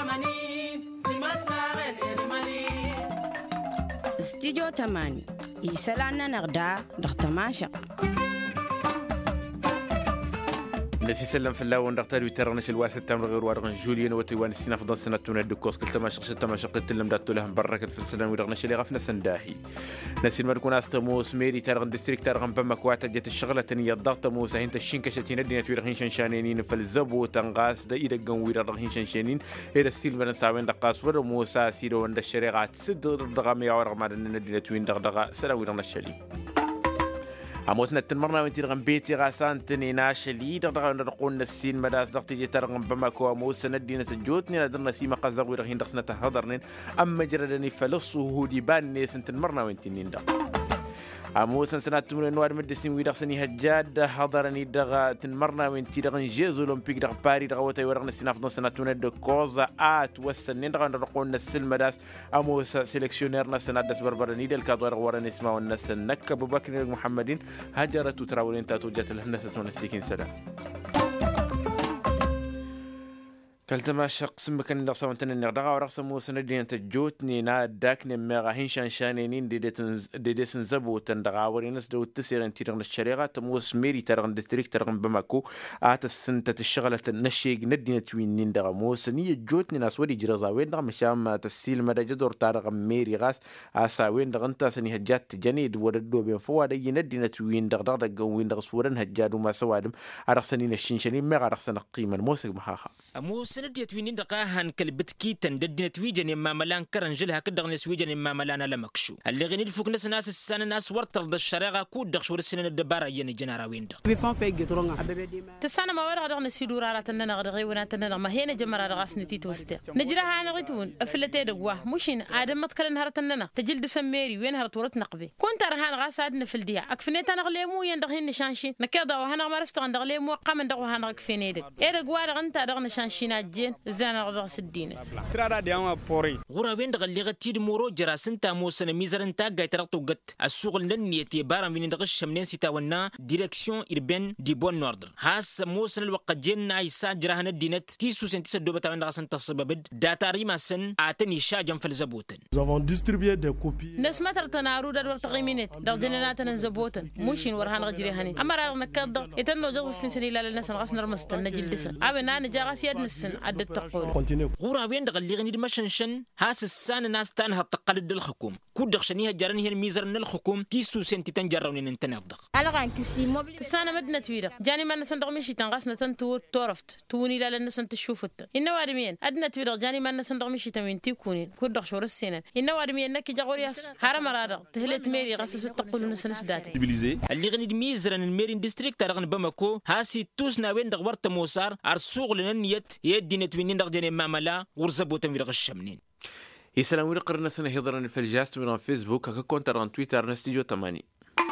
استديو تماني يسالنا نغدا دختماشق نسي سلم في اللون دكتور ويترنش الواسط تمر غير ورغن جوليان وتيوان السنة فضل سنة تونا دكوس كل تما شقت لهم داتو لهم بركة في السنة ورغنش اللي غفنا سنداهي نسي المركون استموس ميري ترغن ديستريكت ترغن بمك واتجت الشغلة تنية الضغط موسى هين تشين كشتين الدنيا تورغين شنشانين في الزبو تنقاس دا إذا جنوي رغين شنشانين إذا السيل من ساوين دقاس ور موسى سيرو عند الشريعة سد رغم يعور ما الدنيا توين دغدغة سلا ورغنش اللي عموسنا تنمرنا وانتي رغم بيتي غاسان تني ناشلي دغدغة نرقون السين مداس دغتي جي ترغم بمكو عموسنا الدينة الجوتني ندرنا سيما قزاق ورغين دغسنا تهضرنين أما جردني فلصو هودي بان نيسن تنمرنا وانتي نين عموسا سنات من النوار مدسين ويدغسني هجاد حضرني دغا تنمرنا وانتي دغن جيزو لومبيك دغ باري دغ وتاي ورغنا سينا فضل سناتون دو كوزا وسنين دغن رقون السلم داس عموسا سيلكسيونيرنا سنات داس بربرني دل كادور ورن اسماء والناس نك ابو بكر محمدين هجرت وتراولين تاتوجت الهندسة السكين سدا كلتما شخص مكان نقص وانتن النقدة ورقص موسى ندين تجوتني ناداك نمغا هنشان شانينين ديدسن زبو تندغا ورينس دو تسيرن تيرغن الشريعة تموس ميري ترغن ديستريكت ترغن بمكو السنتة الشغلة النشيق ندين توينين دغا موسى نية جوتني ناس ودي جرزاوين دغا مشام تسيل مدى جدور تارغن ميري غاس آساوين دغن تاسني هجات جنيد وردو بين فواد اي ندين توين دغ دغوين دغ سورن هجادو ما سوادم عرقسنين الشنشانين مغا عرقسن قيمة موسى محاها سنديت وين دقاهن كلبتكي تنددنت ويجن ما ملان كرنجلها كدغن سويجن ما ملان لمكشو اللي غني الفوق ناس السنه ناس ورتل الشريعه كود دغش ورسن الدبار ين جنرا وين دغ بيفان في جدرون تسانا ما ورا دغن سيدور على تننا غدغي ونا تننا ما هنا جمرا رغاسنتي توست نجراها انا غيتون افلتي دغوا مشين ادم متكلن هرتننا تجلد سميري وين هرت ورت نقبي كنت رهان غاسادنا في الديا اكفنيت انا غليمو يندغين نشانشي نكدا وهنا مرست غندغليمو قام ندغوا هنا كفينيد ايه دغوا دغنت دغن شانشينا جين زانا غدغس الدين ترى ديما بوري غورا وين دغلي غتيد مورو جراسنتا موسن ميزرنتا غايترقتو غت السوق لنيتي بارام وين دغش منين سيتاونا ديريكسيون ايربن دي بون نوردر هاس موسن الوقت جن ايسا جراهن الدينت تيسو سنتي دوبتا وين دغسن تصببد داتا ريماسن اتني شاجم فالزبوتن زافون ديستريبيي دي كوبي ناس ما ترتنارو دار تقيمينت دغدنات نزبوتن موشين ورهان غجري هني اما راه نكد يتنو دغس سنسني لا الناس غاس نرمستن نجلدسن ابنا نجا غاس يدنسن عد غورا وين دغلي غني مشنشن هاس السان ناس تنها تقلد الحكومه كودخ شنيها جرن هي ميزرن الحكومه تيسو سنتي تنجرون ننتنضغ الغان كسي موبل السان مدنا تويره جاني ما نسندغ مشي تنغاسنا تنتو تورفت توني لا لنسن تشوفت ان وادمين ادنا تويره جاني ما نسندغ مشي تمين تيكونين كودخ شور السنه ان وادمين نك جغورياس هرم راده تهلت ميري غاسس تقول نسنس داتي اللي غني ميزرن الميرين ديستريكت ترغن بمكو هاسي توسنا وين دغورت موسار ارسوق لنيت يدين توينين دغجني ماملا ورزبوتن في الشمنين يسلم ورقرنا سنة هضرنا في الجاست من فيسبوك ككونتر عن تويتر نستيجو 8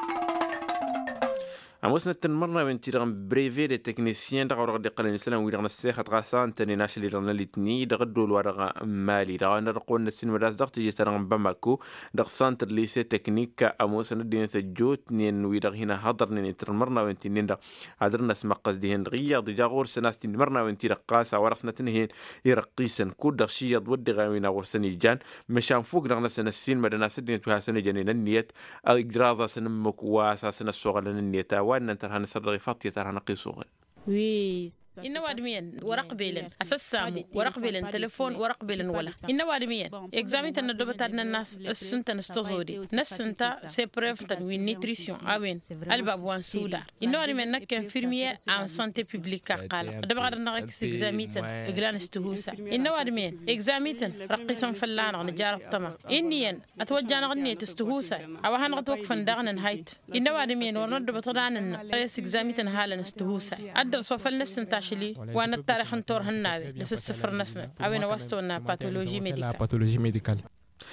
عموسنا تنمرنا من تيران بريفي دي تكنيسيان دغ ورق دقل نسلم ويرغنا السيخة غاسان تاني ناشل يرغنا لتني دغدو الورغ مالي دغ نرقون نسين مداس دغ تيجي ترغن بماكو دغ سانتر ليسي تكنيك عموسنا دين سجوت نين ويرغ هنا هضر نين تنمرنا وين تنين دغ عدرنا سمقز ديهن غيا دي جاغور سناس تنمرنا وين تيرق قاسا ورقنا تنهين يرقيسن كود دغ شياد ودي غاوينا ورسني جان مشان فوق دغنا سنسين مدنا سدين توهاسن جانين النيت اقدرازا سنمك واسا سنسوغل النيتا وأن أنت هن سرغي فاطية ترى نقيسوغ وي إنه وادمين ورق بيلن أساس سامو ورق بيلن تلفون ورق بيلن ولا إنه وادمين إكزامي تندوب تادنا الناس السنت نستزودي نسنتا سيبريف تنوين نيتريسيون أوين الباب وان سودار إنه وادمين نكن فيرمية عن سانتي بيبليكا قال دبا غادر نغيكس إكزامي تن إغلان استهوسا إنه وادمين إكزامي تن رقيسا فلان نجار الطما إنيا أتوجه نغني تستهوسا أو هنغتوقفن داغن هايت إنه وادمين ورندوب تدانن رئيس إكزامي تن هالا استهوسا سوفل نسن تاشلي وانا التاريخ نطور هناوي لس السفر نسن اوين واسطونا باثولوجي ميديكال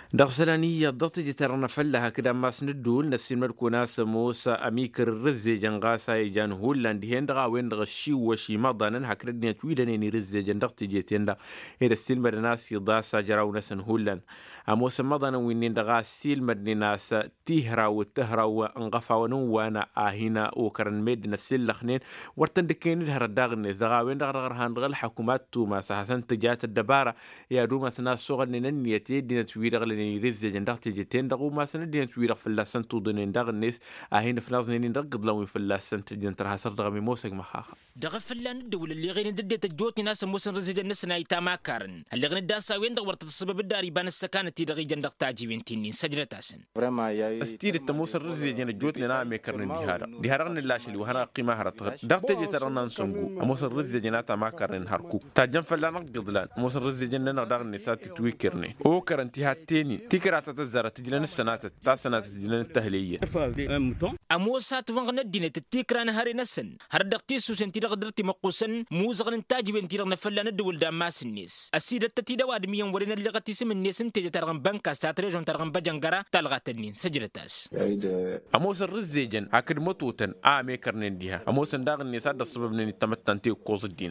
دغسلانية ضغط جترنا فلها كده ما سندول نسين مركو ناس موسى أميكر رزي جنغاسا يجان هولان دهين دغا وين دغا شي وشي مضانا هكردنيا تويلانيني رزي جن ضغط جيتين دا هيدا السيل مرناس يضاسا جراو ناسن هولان أموسى مضانا وينين دغا السيل مرناس تيهرا وتهرا وانغفا ونوانا آهينا وكرن ميد نسيل لخنين ورتن دكين دهر الداغنيس دغا وين دغا غرهان دغا الحكومات توما سحسن تجات الدبارة يا دوما سناس صغر ننيتي دينا تويل رزي جندقتي جتين دغو ما سندين تويرق في اللاسن تودنين دغ الناس اهين فلازنين رقد لو في اللاسن تجين ترها سر دغ موسق مخاخ دغ فلان الدول اللي غير ندت جوتني ناس موسن رزي الناس نايتا ما كارن اللي غير داسا وين دغ ورت السبب الداري بان السكانه دغ جندقتا جيبنتين سجلتاسن فريما يا استير التموس الرزي جن جوتني نا ميكرن دهارن اللاشلي وهنا قيمه هرت دغ تجي ترنا نسنغو موس الرزي جناتا ما كارن هركو تاجن فلان قدلان موس الرزي جن دغ النسات تويكرني او كرنتي هاتيني تكرات تزرع تجلن السنات تاسنات تجلن التهلية أموسا تفنغنا الدين تتكران هاري نسن هردقتي سوسن تيرغ درتي مقوسن موزغن تاجبن تيرغ نفلان الدول داماس الناس السيدة تتيدا وادميان ورين اللي غتي سم الناس انتجي ترغن بنكا ساتريجون ترغن بجنغرا تلغات النين سجلتاس أموسا الرزيجن أكد مطوطن آمي كرنين ديها أموسا داغ الناس هذا السبب نين تمتن تيو قوز الدين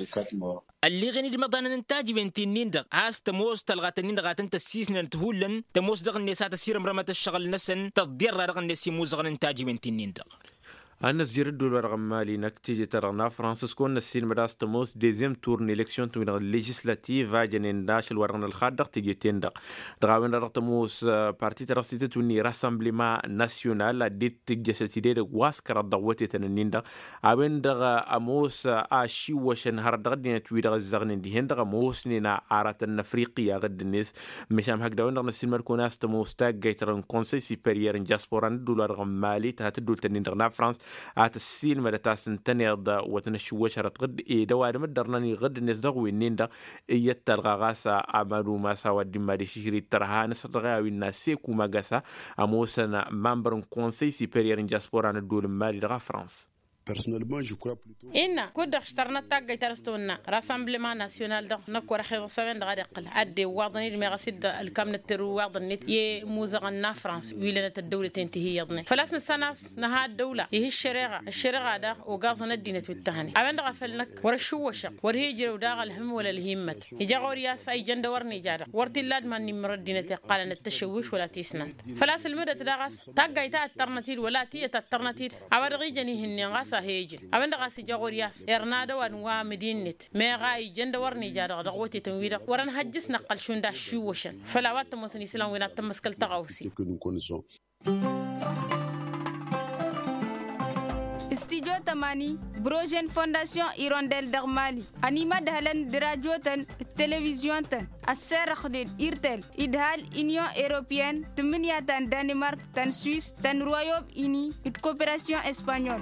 اللي غني دي مضانا ننتاجي بنتين نيندغ هاس تموس تلغات النين غاتن تسيسن تهولن تموس دغ الناس تسير مرمت الشغل نسن تضير رغن الناس يموزغن انتاجي بنتين نيندغ الناس جردوا الورق مالي نكتيجي ترغنا فرانسيسكو نسين مداس تموس ديزيم تورن إلكسيون توين الليجيسلاتيف جنين داش الورقن الخادق تيجي تندق دغاوين رغ تموس بارتي ترسيتة توني راسمبليما ناسيونال ديت تجسد تيدي واسكر الضواتي تنين دغ عوين دغ أموس آشي وشن هردغ دينا توي دغ الزغنين ديهن دغ موس نينا عارة النفريقيا غد الناس مشام هك داوين دغ نسين مركو ناس تموس تاق جايترن كونسي سيبريير جاسبوران دولار مالي تهتدول تنين دغنا فرانس السين مدتاسن تنيض وتنشوش رتغد دوار مدرناني غد الناس دغوي نيندا يتلغى غاسا عملو ما سوا دماري شهري ترها نسرغاوي الناس سيكو مغاسا اموسنا ممبرن كونسي سيبريير جاسبوران الدول مالي دغا فرانس. Personnellement, je crois plutôt. إن كود اخترنا تاجي ترستونا راسمبلمان ناسيونال ده نكور خير سوين ده قل عدي وضني المغاسيد الكام نترو وضني يموزغنا فرنسا ويلنا الدولة تنتهي يضني فلاسنا سناس نها الدولة هي الشريعة ده وقازنا الدين توتهني أبين ده فلنك ورشوا وشق ورهيجر وداغ الهم ولا الهمة يجا غوريا ساي جند ورني جارة ورتي اللاد من نمر الدين قال التشويش ولا تيسنات فلاس المدة تداغس تاجي تأترنتيل ولا تي تأترنتيل أبرغي جنيه النغاس هيجن أبدا قاسي جاورياس إرنادا وانوا مدينة ما غاي جند ورني جارا دغوتي تنويدا ورن حجس نقل شوندا شوشن فلا وات مسني سلام وين تمسكل تغوسي Studio Tamani, Brogen Fondation Hirondelle d'Armali, Anima Dahlan de Radio Ten, Télévision Ten, Asser Khdin, Irtel, Idhal, Union Européenne, Teminia Tan Danemark, Tan Suisse, Tan Royaume-Uni, et Coopération Espagnole.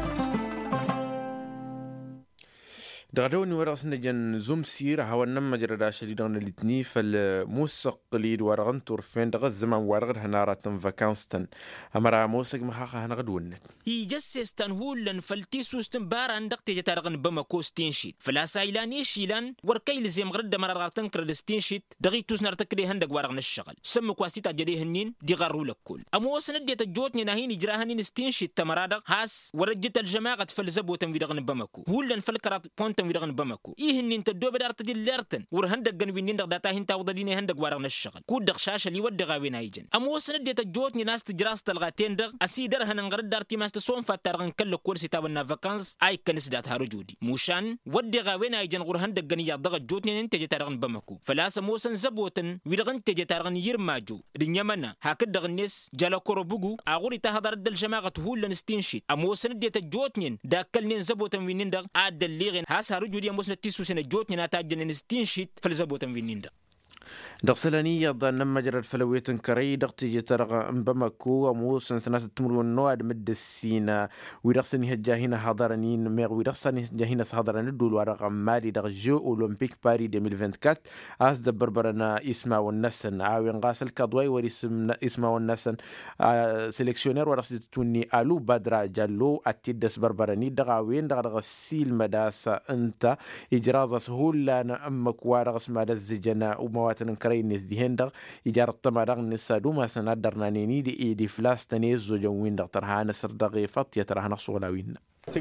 دغدوني وراسنا جن زوم سير هاونا مجردا شديدون الاثنين فالموسق قليل ورغن تورفين دغ الزمان ورغد هنارة فاكانستن امرا موسق مخاخه هنغد ونت يجسستن هولن فالتيسوستن باران دق تجتارغن بمكو ستينشيت فلا سايلاني شيلان وركيل زي مغرد مرارتن كرد ستينشيت دغي توسنر تكري هندق ورغن الشغل سم كواسيتا جدي هنين دي غارو لكل اموسن ديت جوتني ناهين اجراهن ستينشيت تمرادق هاس ورجت الجماعه فلزبو تنفيدغن بمكو هولن فالكرات ويرغن بمكو إيه إن تدوب دارت جلرتن ورهندق جنبين دق داتا هنتا وضدين هندق ورغن الشغل كود دق شاشة اللي ودق غاوين هيجن أموسن ديت جوتني ناس تجراس تلغاتين دق أسيدر هننغرد دارتي ما استسون فترغن كل كورسي تابنا فاكانس أي كنس دات هارجودي موشان ودق غاوين هيجن ورهندق جنيا دق جوتني انت جتارغن بمكو فلاس موسن زبوتن ويرغن تجتارغن يرماجو دنيمنا هكذا دغنيس جالا كوروبوغو أغوري تهدر الدل جماعة هولن ستينشيت أموسن ديت جوتني داكلنين زبوتن وينين دق عاد الليغن رجودي مسلة تيسو سنة جوتني ناتاجن نستينشيت فلزبوتن فينيندا دغسلانية ضن مجرد فلويتن كري دغتي جترغ بمكو أموسن سنة تمرون نواد مد السينا ويدغسني هجاهنا حضرنين ميغ ويدغسني هجاهنا حضرن الدول ورغم مالي دغ جو أولمبيك باري 2024 أس دبربرنا اسما والنسن عاوين غاسل كضوي ورسم اسما والنسن سيلكسيونير ورسل توني ألو بدرا جالو أتيدس بربرني دغاوين دغ السيل مداس انت إجراز سهولة أمك ورغس مدى الزجنا وموات واتن كري نس دي هندغ إجارة تمارغ نسا دوما سنادرنا نيني دي إيدي فلاس تنيزو جوين دغ ترها نسر دغي فطية ترها نخصولاوين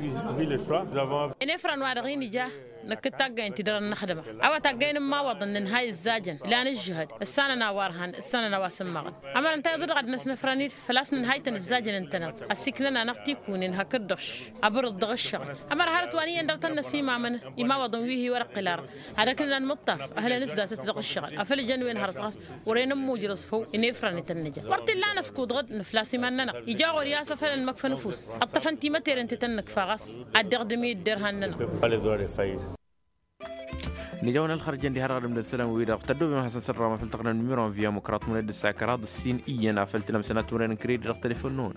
إن فرن وارغين جا نكتاجين تدرن نخدمه أو تاجين ما وضن نهاية الزاجن لا نجهد السنة نوارهن السنة نواسن مغن أما أنت يضر قد نسنا فراني فلاس نهاية الزاجن انتنا السكننا نقتيكون إنها كدش أبرد ضغش أما رهارت واني أن درتنا سيما من إما وضن ويه ورق قلار هذا كنا المطاف أهل نسدا تتدق الشغل أفل الجنوين هرت غاس ورين موجر صفو إني فراني تنجا وقت لا نسكود غد نفلاسي مننا يجاو رياسة فلن مكف نفوس أبطفنتي متير انت تنك فغاس الدغدمي الدرهننا نجاونا الخرجين دي هرغر من السلام ويدا اقتدوا بما حسن سر ما فلتقنا نميرون فيا مكرات من الساكرات السين إينا فلتنا مسنات ورين كريد رق تليفونون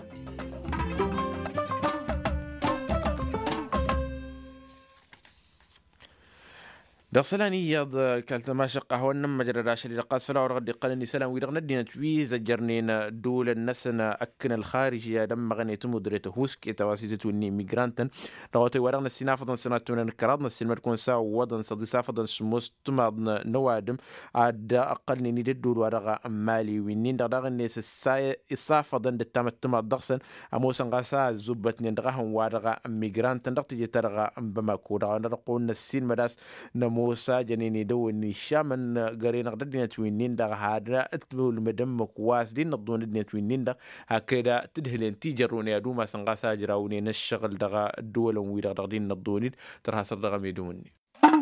دخلاني ياض كالت ما شق هو النم جرى راشد لقاس فلا ورغد قالني سلام ويرغ ندينا توي زجرنين دول النسنا أكن الخارج يا دم غنيت مدرته هوسك تواسيت وني ميغرانتن رواتي ورغنا السنافة سناتون الكراد نسين مركون سا وضن صديسافة سموس تماد نوادم عاد أقلني ندد دول ورغ مالي وينين دغ الناس الصافة ضد التمت تماد دخسن أموسن غاسا زبتني دغهم ورغ ميغرانتن دغتي ترغ بماكو دغ نرقون السين مداس موسى جنيني دوني شامن قرينا قدرنا توينين دا هذا اتبول مدم كواس دين نضون دنا توينين دا هكذا تدهلين تيجروني ادو ما سنغاسا جراوني نشغل دا الدول ويدا دين نضوني ترها صدق ميدوني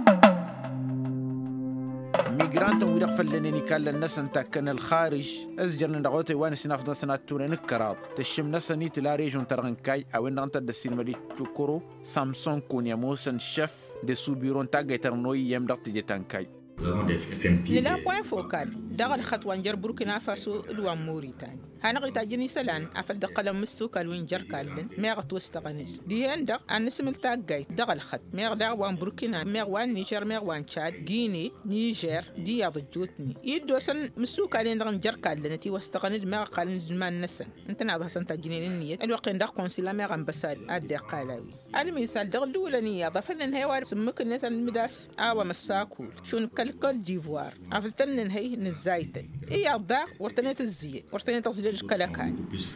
ميغرانت ويدا فلنني كان الناس انت كان الخارج ازجرنا دغوتي وان سنافدا سنات تورين الكراب تشم نسني تلا ريجون ترغنكاي او ان انت دسين مدي تشكرو سامسون كونيا موسن شيف de subiron tagaitar noy yem dakti jetankai للا بوين فوكال دغل خطوة نجر بوركينا فاسو دوان موريتاني هنغي تاجني سلان أفل دقلم مسوكال وين جر كالن ميغ توستغنج دي هندق أن نسمل تاقاي دغل خط ميغ داوان بوركينا ميغ وان نيجر ميغ وان تشاد جيني نيجر دي يضجوتني يدو سن مسوكالين دغن جر كالن تي واستغنج ميغ قالن زمان نسن انت نعضها سن تاجنين النية الوقين دق قونسيلا ميغ انبساد أدي قالاوي المثال دغل دولانية ضفلن هيوار سمك الناس المداس آوا مساكول شون كل ديفوار عفلتن هي نزايتن إيه أبدا ورتنيت الزيت ورتنيت تصدير الكلاكان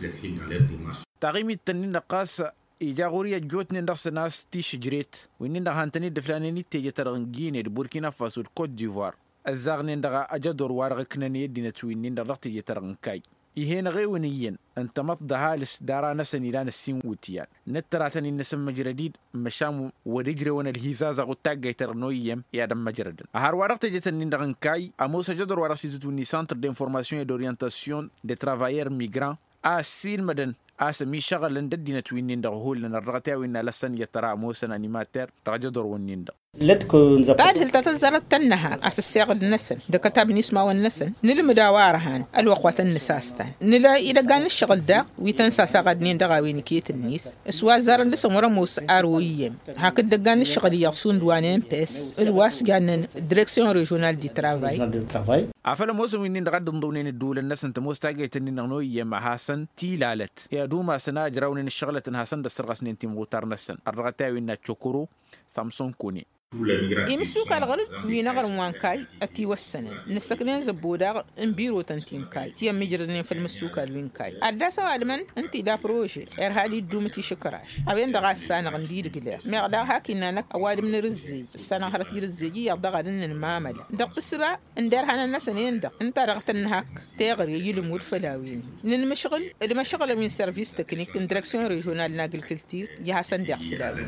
تغيمي التنين نقاس إيجاغوريا جوتني ندخس ناس تيش جريت وإني هانتني دفلاني تيجي ترغنجيني بوركينا فاسو الكوت ديفوار الزاغني ندغا أجدور وارغكنني دينا تويني ندغ تيجي ترغنكاي إيهين غيونيين أنت مطدها لسدارا نسني لان السين ووتيان نتراتني نسم مجرديد مشام ورجري وانا الهزازة غتاق يترنويم يادم مجردن أهار وارغت جتنين دغنكاي أموسا جدر وارسيتوني سانتر دينفورماسيون دورينتاسيون دي ترافاير ميغران أسين مدن أسمي شغل لنددينا توينين دغهول لنا الرغتاوي وإنا لسن يترى موسى أنيماتير رجدر ونين دغ بعد هل تتزرت تنها أسسيغ النسن دكتاب نسمع والنسن نلم داوارهان الوقوة النساستان نلا إذا كان الشغل دا ويتنسى ساقد نين دغاوين كيت النيس اسوا زارن لسن ورموس أرويم هكذا كان الشغل يغسون دوانين بس الواس كان دريكسيون ريجونال دي ترافاي عفلا موسى وينين دغد نضونين الدول الناس انت موستاقية تنين نغنوية مع حسن تيلالت يا دوما سناجرا ونين الشغلة حسن دسترغس نين تيمغوتار نسن الرغتاوي نا تشوكورو سامسون كوني يمسوك الغرب وينغر وانكاي أتي والسنة نسكنين زبودا انبيرو تنتيم كاي تيام مجردين في المسوك الوينكاي أداسا وادمن انتي دا بروجي إرهالي دومتي شكراش أبين دغا السانة غندير قلير ميغدا هاكي نانك أوادم نرزي السانة غرتي رزيجي يغدغا دن المامل دق السبا اندار هانا النسنين دق انت رغتن هاك تيغري يلمور فلاوين للمشغل المشغل من سيرفيس تكنيك اندركسيون ريجونال ناقل كلتير يحسن ديق سلاوي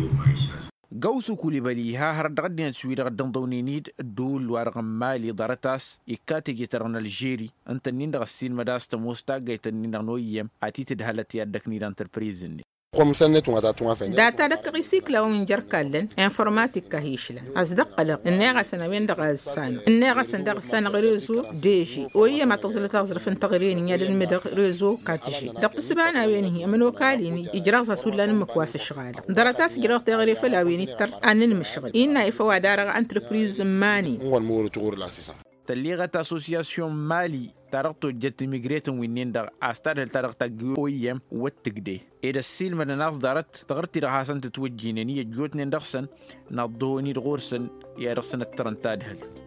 قوسو كوليبالي ها هردغدين سويد غدن دونينيد الدول وارغم مالي دارتاس إكاتي جيترون الجيري انت نين غسين مداس تموستا جيتن نين نويم عتي تدهلت يدك نيد انتربريزن داتا دك ريسيكلا ومن جركالن انفورماتيك كهيشلا أصدق قلق الناغا سنوين دغا السان الناغا سندغ السان غريزو ديجي وهي ما تزل في تغرين يد المدغ ريزو كاتجي دق سبانا وينهي من وكاليني إجراز سولان مكواس الشغالة درتاس جراغ تغري فلاويني تر أنن مشغل إنا إفوا دارغ انتربريز ماني تليغة أسوسياسيون مالي تارقتو جت ميغريتن وينين دا أستاد التارقتا جويم واتقدي إذا السيل من الناس دارت تغرتي رحاسن تتوجيني جوتنين دخسن نضوني دغورسن يا رخصن الترنتاد هل